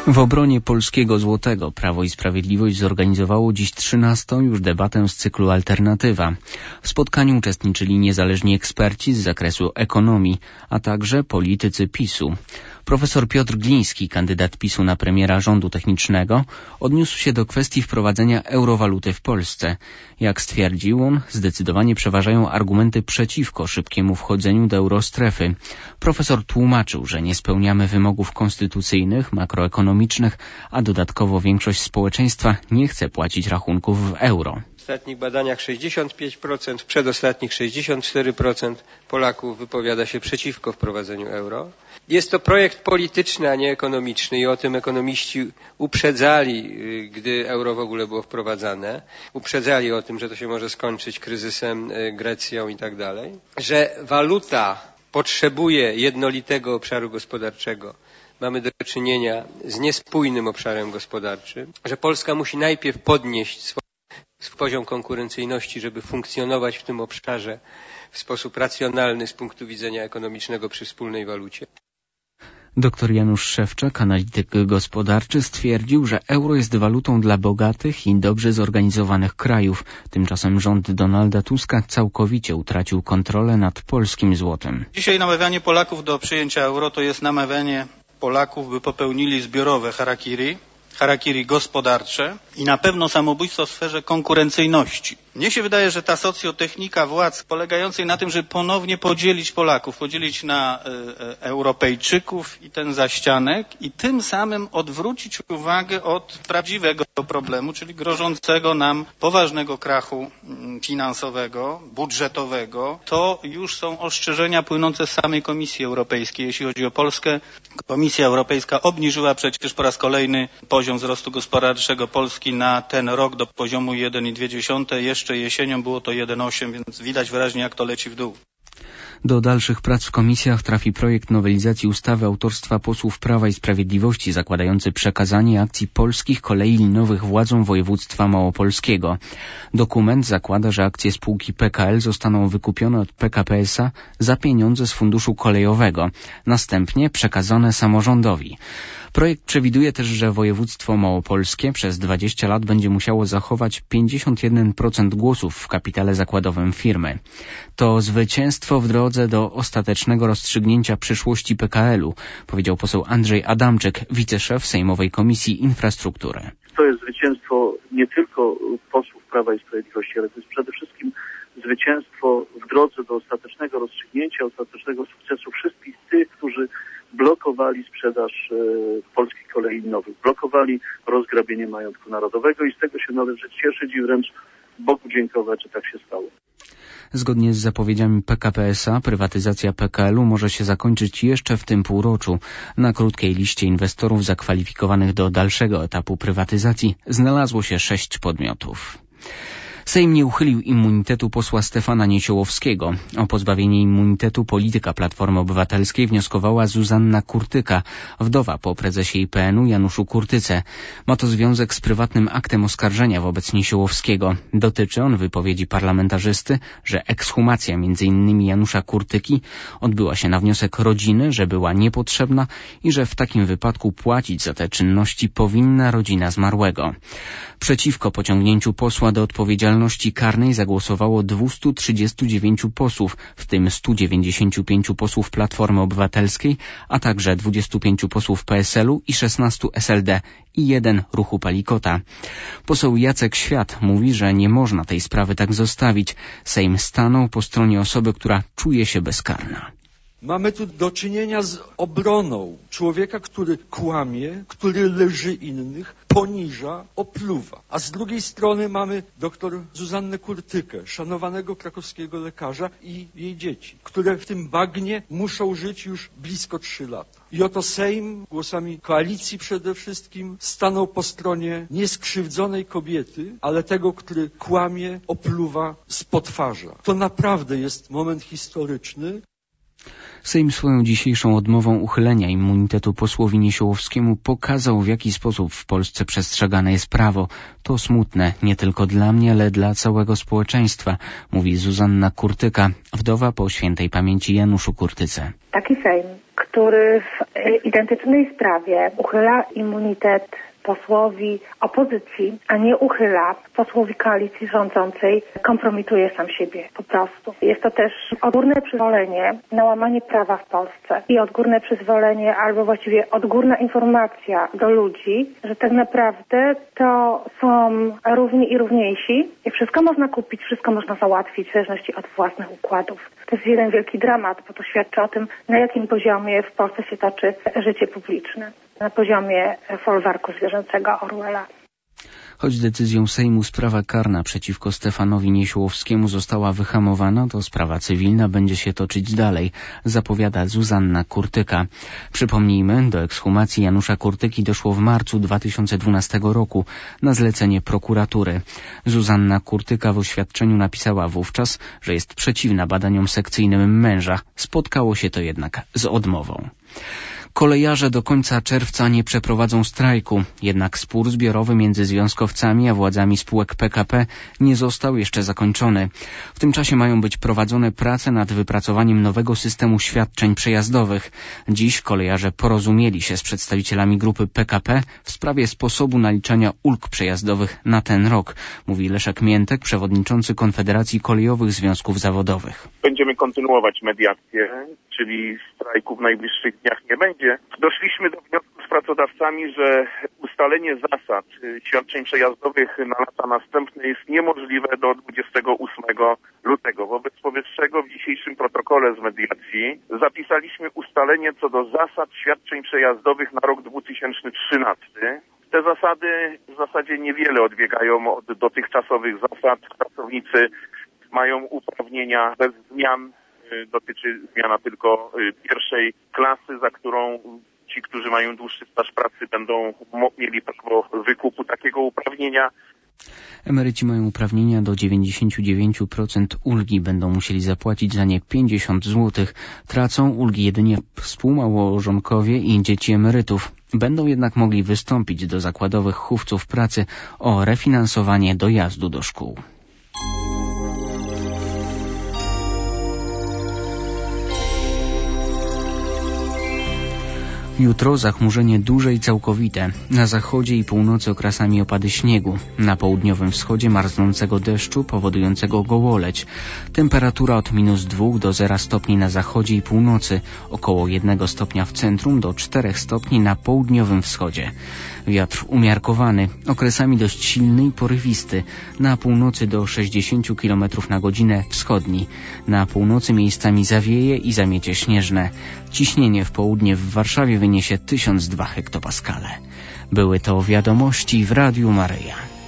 W obronie polskiego złotego Prawo i Sprawiedliwość zorganizowało dziś 13. już debatę z cyklu Alternatywa. W spotkaniu uczestniczyli niezależni eksperci z zakresu ekonomii, a także politycy PiS-u. Profesor Piotr Gliński, kandydat PiS-u na premiera rządu technicznego, odniósł się do kwestii wprowadzenia eurowaluty w Polsce. Jak stwierdził on, zdecydowanie przeważają argumenty przeciwko szybkiemu wchodzeniu do eurostrefy. Profesor tłumaczył, że nie spełniamy wymogów konstytucyjnych, makroekonomicznych, a dodatkowo większość społeczeństwa nie chce płacić rachunków w euro. W ostatnich badaniach 65%, w przedostatnich 64% Polaków wypowiada się przeciwko wprowadzeniu euro. Jest to projekt polityczny, a nie ekonomiczny i o tym ekonomiści uprzedzali, gdy euro w ogóle było wprowadzane. Uprzedzali o tym, że to się może skończyć kryzysem, Grecją i tak dalej. Że waluta potrzebuje jednolitego obszaru gospodarczego. Mamy do czynienia z niespójnym obszarem gospodarczym. Że Polska musi najpierw podnieść swój poziom konkurencyjności, żeby funkcjonować w tym obszarze w sposób racjonalny z punktu widzenia ekonomicznego przy wspólnej walucie. Dr Janusz Szewczak, analityk gospodarczy, stwierdził, że euro jest walutą dla bogatych i dobrze zorganizowanych krajów. Tymczasem rząd Donalda Tuska całkowicie utracił kontrolę nad polskim złotem. Dzisiaj namawianie Polaków do przyjęcia euro to jest namawianie Polaków, by popełnili zbiorowe harakiri gospodarcze i na pewno samobójstwo w sferze konkurencyjności. Mnie się wydaje, że ta socjotechnika władz polegającej na tym, żeby ponownie podzielić Polaków, podzielić na Europejczyków i ten zaścianek i tym samym odwrócić uwagę od prawdziwego problemu, czyli grożącego nam poważnego krachu finansowego, budżetowego. To już są ostrzeżenia płynące z samej Komisji Europejskiej. Jeśli chodzi o Polskę, Komisja Europejska obniżyła przecież po raz kolejny poziom wzrostu gospodarczego Polski na ten rok do poziomu 1,2. Jeszcze jesienią było to 1,8, więc widać wyraźnie, jak to leci w dół. Do dalszych prac w komisjach trafi projekt nowelizacji ustawy autorstwa posłów Prawa i Sprawiedliwości zakładający przekazanie akcji polskich kolei linowych władzom województwa małopolskiego. Dokument zakłada, że akcje spółki PKL zostaną wykupione od PKP SA za pieniądze z funduszu kolejowego, następnie przekazane samorządowi. Projekt przewiduje też, że województwo małopolskie przez 20 lat będzie musiało zachować 51% głosów w kapitale zakładowym firmy. To zwycięstwo w drodze do ostatecznego rozstrzygnięcia przyszłości PKL-u, powiedział poseł Andrzej Adamczyk, wiceszef Sejmowej Komisji Infrastruktury. To jest zwycięstwo nie tylko posłów Prawa i Sprawiedliwości, ale to jest przede wszystkim zwycięstwo w drodze do ostatecznego rozstrzygnięcia, ostatecznego sukcesu wszystkich tych, którzy blokowali sprzedaż polskich kolei linowych, blokowali rozgrabienie majątku narodowego i z tego się należy cieszyć i wręcz Bogu dziękować, że tak się stało. Zgodnie z zapowiedziami PKP SA prywatyzacja PKL-u może się zakończyć jeszcze w tym półroczu. Na krótkiej liście inwestorów zakwalifikowanych do dalszego etapu prywatyzacji znalazło się 6 podmiotów. Sejm nie uchylił immunitetu posła Stefana Niesiołowskiego. O pozbawienie immunitetu polityka Platformy Obywatelskiej wnioskowała Zuzanna Kurtyka, wdowa po prezesie IPN-u Januszu Kurtyce. Ma to związek z prywatnym aktem oskarżenia wobec Niesiołowskiego. Dotyczy on wypowiedzi parlamentarzysty, że ekshumacja m.in. Janusza Kurtyki odbyła się na wniosek rodziny, że była niepotrzebna i że w takim wypadku płacić za te czynności powinna rodzina zmarłego. Przeciwko pociągnięciu posła do odpowiedzialności karnej zagłosowało 239 posłów, w tym 195 posłów Platformy Obywatelskiej, a także 25 posłów PSL-u i 16 SLD i 1 Ruchu Palikota. Poseł Jacek Świat mówi, że nie można tej sprawy tak zostawić. Sejm stanął po stronie osoby, która czuje się bezkarna. Mamy tu do czynienia z obroną człowieka, który kłamie, który lży innych, poniża, opluwa. A z drugiej strony mamy doktor Zuzannę Kurtykę, szanowanego krakowskiego lekarza i jej dzieci, które w tym bagnie muszą żyć już blisko 3 lata. I oto Sejm, głosami koalicji przede wszystkim, stanął po stronie nieskrzywdzonej kobiety, ale tego, który kłamie, opluwa, spotwarza. To naprawdę jest moment historyczny. Sejm swoją dzisiejszą odmową uchylenia immunitetu posłowi Niesiołowskiemu pokazał, w jaki sposób w Polsce przestrzegane jest prawo. To smutne nie tylko dla mnie, ale dla całego społeczeństwa, mówi Zuzanna Kurtyka, wdowa po świętej pamięci Januszu Kurtyce. Taki Sejm, który w identycznej sprawie uchyla immunitet posłowi opozycji, a nie uchyla posłowi koalicji rządzącej, kompromituje sam siebie po prostu. Jest to też odgórne przyzwolenie na łamanie prawa w Polsce i odgórne przyzwolenie, albo właściwie odgórna informacja do ludzi, że tak naprawdę to są równi i równiejsi i wszystko można kupić, wszystko można załatwić w zależności od własnych układów. To jest jeden wielki dramat, bo to świadczy o tym, na jakim poziomie w Polsce się toczy życie publiczne. Na poziomie folwarku zwierzęcego Orwella. Choć decyzją Sejmu sprawa karna przeciwko Stefanowi Niesiołowskiemu została wyhamowana, to sprawa cywilna będzie się toczyć dalej, zapowiada Zuzanna Kurtyka. Przypomnijmy, do ekshumacji Janusza Kurtyki doszło w marcu 2012 roku na zlecenie prokuratury. Zuzanna Kurtyka w oświadczeniu napisała wówczas, że jest przeciwna badaniom sekcyjnym męża. Spotkało się to jednak z odmową. Kolejarze do końca czerwca nie przeprowadzą strajku, jednak spór zbiorowy między związkowcami a władzami spółek PKP nie został jeszcze zakończony. W tym czasie mają być prowadzone prace nad wypracowaniem nowego systemu świadczeń przejazdowych. Dziś kolejarze porozumieli się z przedstawicielami grupy PKP w sprawie sposobu naliczania ulg przejazdowych na ten rok, mówi Leszek Miętek, przewodniczący Konfederacji Kolejowych Związków Zawodowych. Będziemy kontynuować mediację, czyli strajku w najbliższych dniach nie będzie. Doszliśmy do wniosku z pracodawcami, że ustalenie zasad świadczeń przejazdowych na lata następne jest niemożliwe do 28 lutego. Wobec powyższego w dzisiejszym protokole z mediacji zapisaliśmy ustalenie co do zasad świadczeń przejazdowych na rok 2013. Te zasady w zasadzie niewiele odbiegają od dotychczasowych zasad. Pracownicy mają uprawnienia bez zmian. Dotyczy zmiana tylko pierwszej klasy, za którą ci, którzy mają dłuższy staż pracy, będą mieli prawo wykupu takiego uprawnienia. Emeryci mają uprawnienia do 99% ulgi, będą musieli zapłacić za nie 50 zł. Tracą ulgi jedynie współmałżonkowie i dzieci emerytów. Będą jednak mogli wystąpić do zakładowych chówców pracy o refinansowanie dojazdu do szkół. Jutro zachmurzenie duże i całkowite. Na zachodzie i północy okresami opady śniegu. Na południowym wschodzie marznącego deszczu powodującego gołoleć. Temperatura od -2 do 0 stopni na zachodzie i północy. Około 1 stopnia w centrum do 4 stopni na południowym wschodzie. Wiatr umiarkowany, okresami dość silny i porywisty. Na północy do 60 km na godzinę wschodni. Na północy miejscami zawieje i zamiecie śnieżne. Ciśnienie w południe w Warszawie wyniesie 1002 hektopaskale. Były to wiadomości w Radiu Maryja.